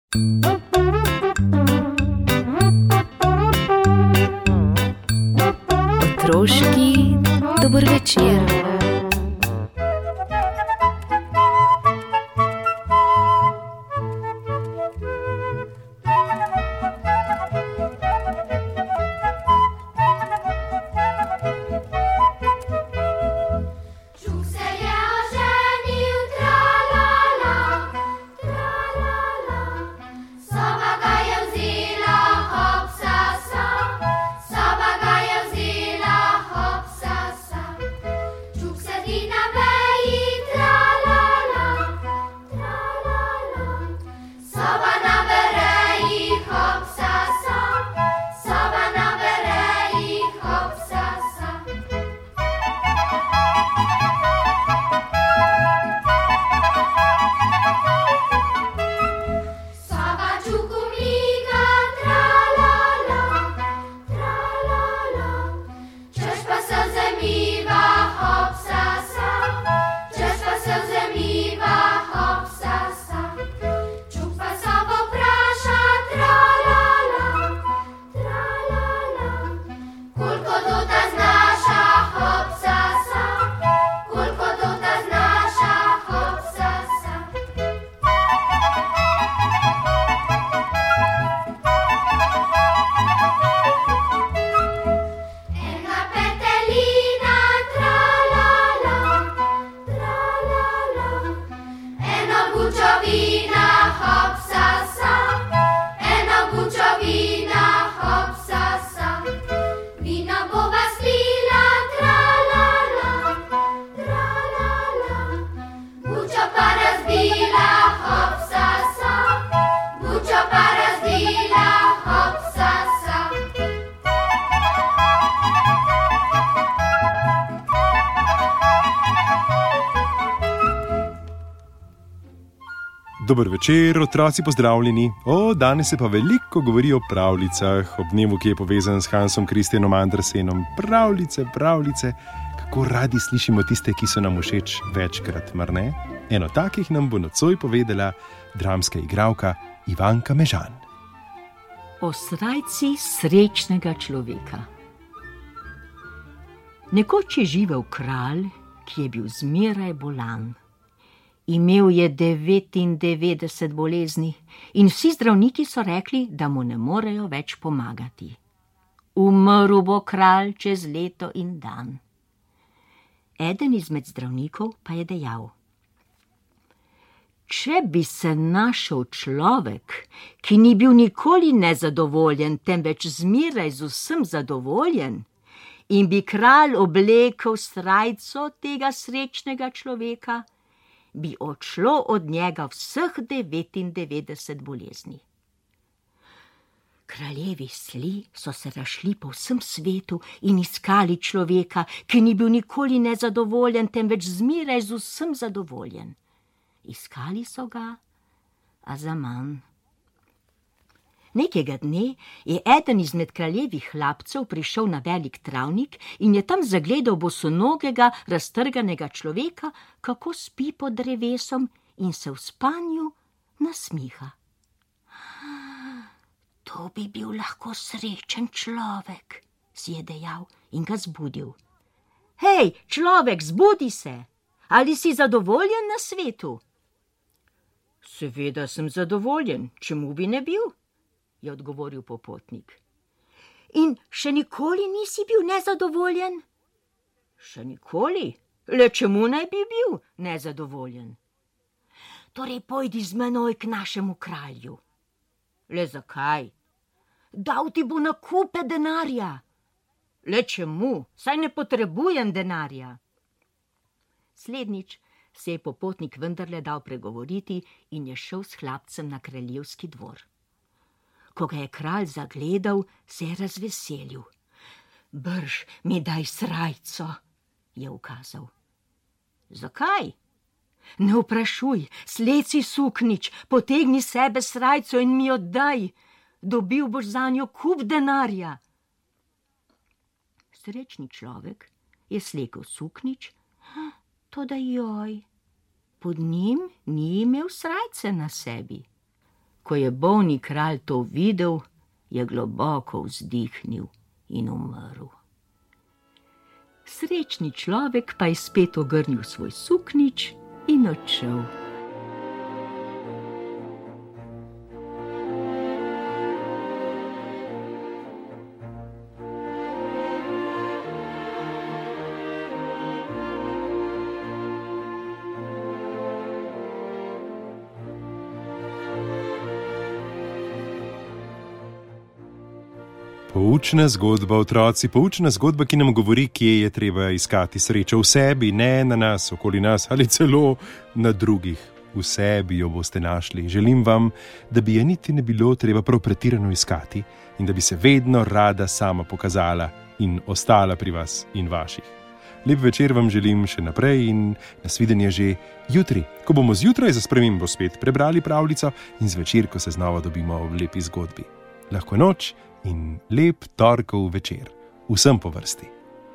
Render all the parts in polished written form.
Otroški dober večer. Dober večer, otroci pozdravljeni. Danes se pa veliko govori o pravljicah, ob dnevu, ki je povezan s Hansom Christianom Andersenom. Pravljice, kako radi slišimo tiste, ki so nam všeč večkrat, mar ne? Eno takih nam bo nocoj povedala dramska igralka Ivanka Mežan. O srajci srečnega človeka. Nekoč je živel kralj, ki je bil zmeraj bolan. Imel je 99 bolezni in vsi zdravniki so rekli, da mu ne morejo več pomagati. Umrl bo kralj čez leto in dan. Eden izmed zdravnikov pa je dejal: če bi se našel človek, ki ni bil nikoli nezadovoljen, temveč zmeraj z vsem zadovoljen, in bi kralj oblekel srajco tega srečnega človeka, bi odšlo od njega vseh 99 bolezni. Kraljevi sli so se razšli po vsem svetu in iskali človeka, ki ni bil nikoli nezadovoljen, temveč zmeraj z vsem zadovoljen. Iskali so ga, a zaman. Nekega dne je eden izmed kraljevih hlapcev prišel na velik travnik in je tam zagledal bosonogega, raztrganega človeka, kako spi pod drevesom in se v spanju nasmiha. To bi bil lahko srečen človek, si je dejal in ga zbudil. Hej, človek, zbudi se! Ali si zadovoljen na svetu? Seveda sem zadovoljen, čemu bi ne bil, je odgovoril popotnik. In še nikoli nisi bil nezadovoljen? Še nikoli, le čemu naj bi bil nezadovoljen? Torej pojdi z menoj k našemu kralju. Le zakaj? Dal ti bo na kupe denarja. Le čemu? Saj ne potrebujem denarja. Slednjič se je popotnik vendarle dal pregovoriti in je šel s hlapcem na kraljevski dvor. Ko ga je kralj zagledal, se je razveselil. Brž mi daj srajco, je ukazal. Zakaj? Ne vprašuj, sleci suknič, potegni sebe srajco in mi jo daj. Dobil boš zanjo kup denarja. Srečni človek je slekel suknič, toda joj, pod njim ni imel srajce na sebi. Ko je bolni kralj to videl, je globoko vzdihnil in umrl. Srečni človek pa je spet ogrnil svoj suknjič in odšel. Poučna zgodba, otroci, poučna zgodba, ki nam govori, kje je treba iskati srečo v sebi, ne na nas, okoli nas ali celo na drugih. V sebi jo boste našli. Želim vam, da bi je niti ne bilo treba prav pretirano iskati in da bi se vedno rada sama pokazala in ostala pri vas in vaših. Lep večer vam želim še naprej in nasvidenje že jutri, ko bomo zjutraj za spremembo spet prebrali pravljico in zvečer, ko se znova dobimo v lepi zgodbi. Lahko noč in lep torkov večer. Vsem po vrsti.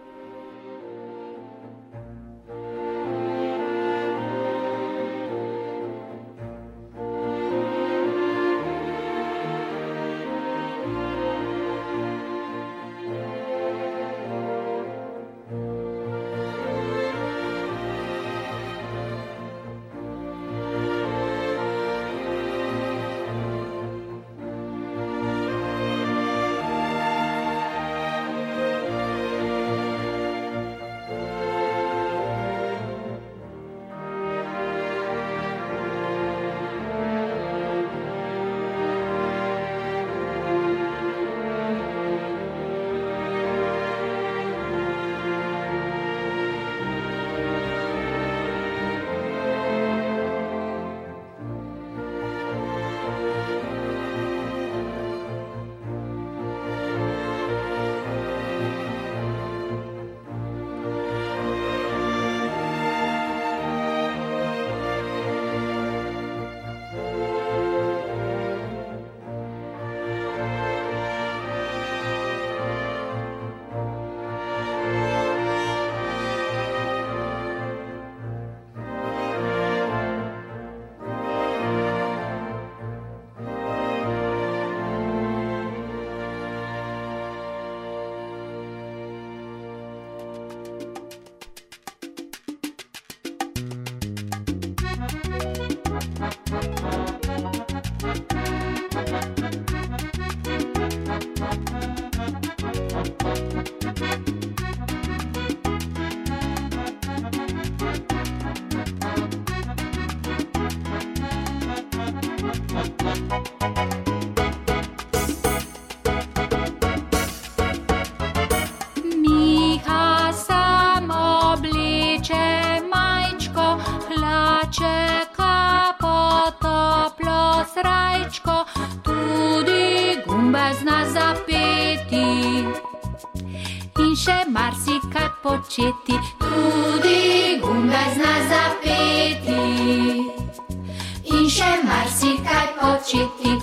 Početi, tudi gumbe zna zapeti in še marsikaj početi.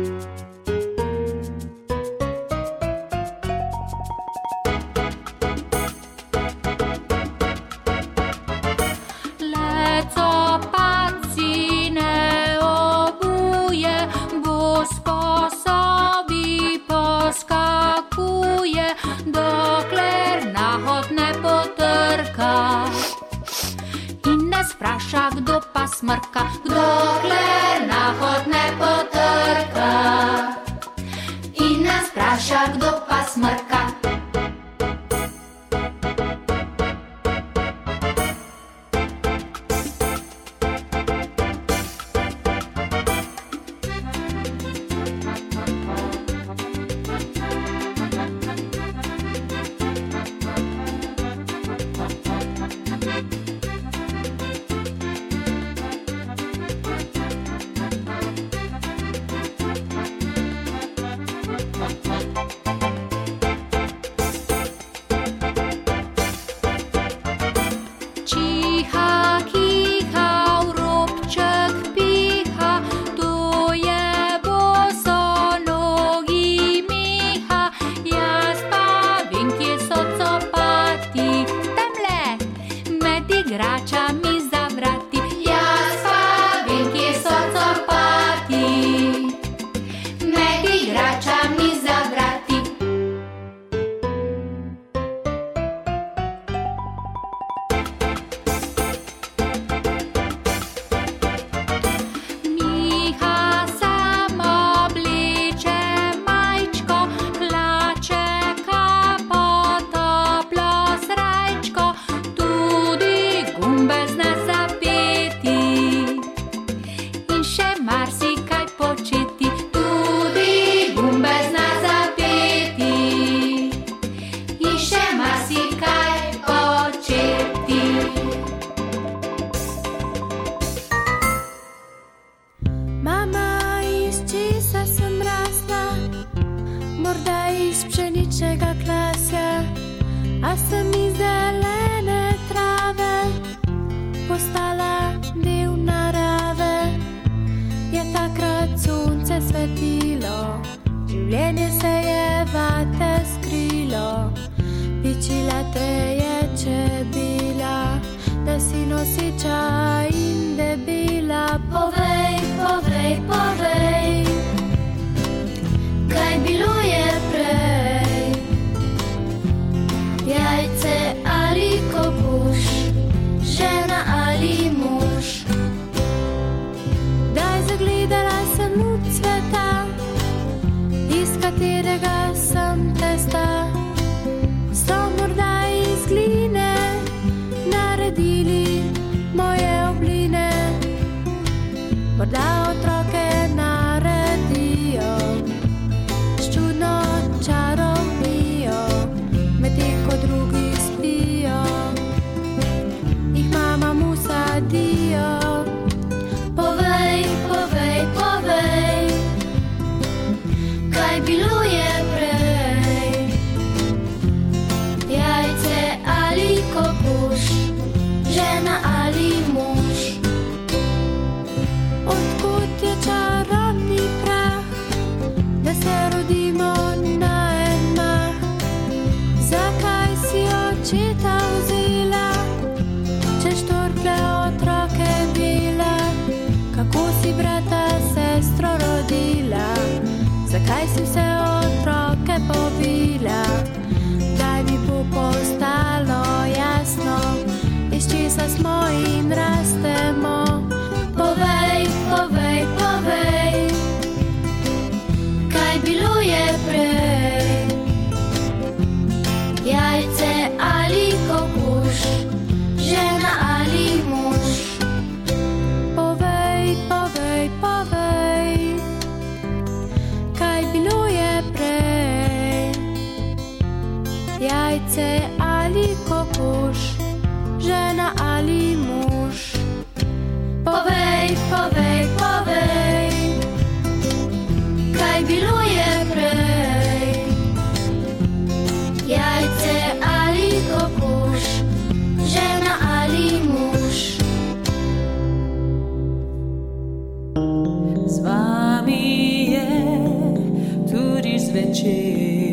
Le copaci ne obuje, bo sposobi poskakuje, dokler nahod ne potrka in ne spraša, kdo pa smrka, dokler nahod ne potrka in ne spraša, kdo pa smrka. Življenje se je vate skrilo, pičila te je čebila, da si nosiča in debila. Povej, povej, povej, kaj bilo je prej, jajce ali kokoš, žena ali mož. Daj zagledala sem luč sveta, iz katerega sem testa. So morda iz gline naredili moje obline, morda otroke naredijo s čudno čarovnijo, medtem ko drugi spijo, jih mama mu sadijo. Povej, povej, povej, kaj bilo je prej, jajce ali kokoš, žena ali mož. Odkud je čarobni prah, da se rodimo na en mah? Zakaj si očeta vzela, če štorkle otroke dela? Kako si brata sestro rodila, zakaj si vse otroke pobila? Daj mi bo postalo jasno, iz česa smo in rastemo. Povej, povej, povej, kaj bilo je prej, jajce ali kokoš, žena ali mož. Povej, povej, povej, kaj bilo je prej, jajce ali kokoš, žena ali mož. Povej, povej, povej, kaj bilo je prej, jajce ali kokoš, žena ali mož. Z vami je tudi zvečer.